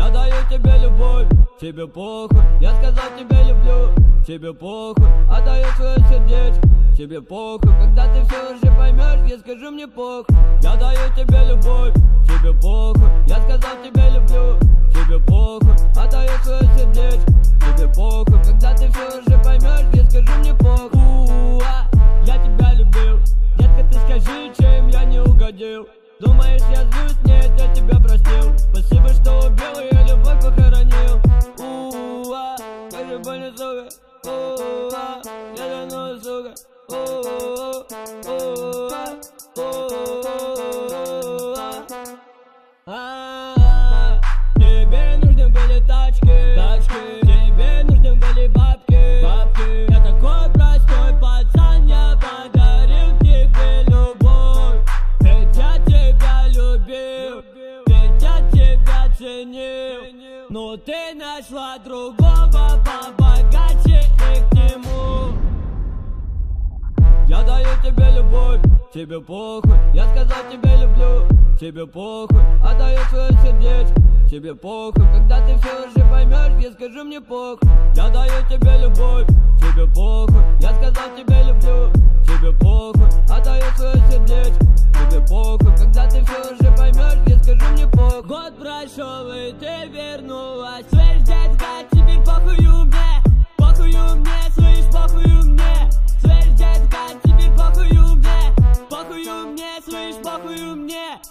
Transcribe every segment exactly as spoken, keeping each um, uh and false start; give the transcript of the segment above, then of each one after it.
Я даю тебе любовь, тебе похуй. Я сказал тебе люблю, тебе похуй. Отдаю свое сердечко, тебе похуй. Когда ты все уже поймешь, я скажу мне похуй. Я даю тебе любовь, тебе похуй. Я сказал тебе люблю, тебе похуй. Отдаю свое сердечко, тебе похуй. Когда ты все уже поймешь, я скажу мне похуй. У-а, я тебя любил, детка, ты скажи, чем я не угодил. Думаешь, я злюсь? Нет, я тебя простил. Спасибо, что убил, я любовь похоронил. У-а, как же больно, сука. У-а, я давно, сука. У-а, у-а, тебе нужны были тачки, тачки. Тебе нужны были бабки, бабки. Я такой простой пацан, я подарил тебе любовь. Ведь я тебя любил, ведь я тебя ценил. Но ты нашла другого побогаче и к нему. Я даю тебе любовь, тебе похуй. Я сказал тебе люблю, тебе похуй. Отдаю свое сердечко, тебе похуй. Когда ты все уже поймешь, я скажу мне похуй. Я даю тебе любовь, тебе похуй. Я сказал тебе люблю, тебе похуй. Отдаю свое сердечко, тебе похуй. Когда ты все уже поймешь, я скажу мне похуй. Год прошел и ты вернулась. Слышь, детка, теперь похую мне, похую мне, слышь, похую мне. Слышь, детка, теперь похую мне, похую мне, слышь, похую мне.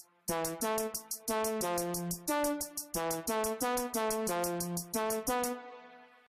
Thank you.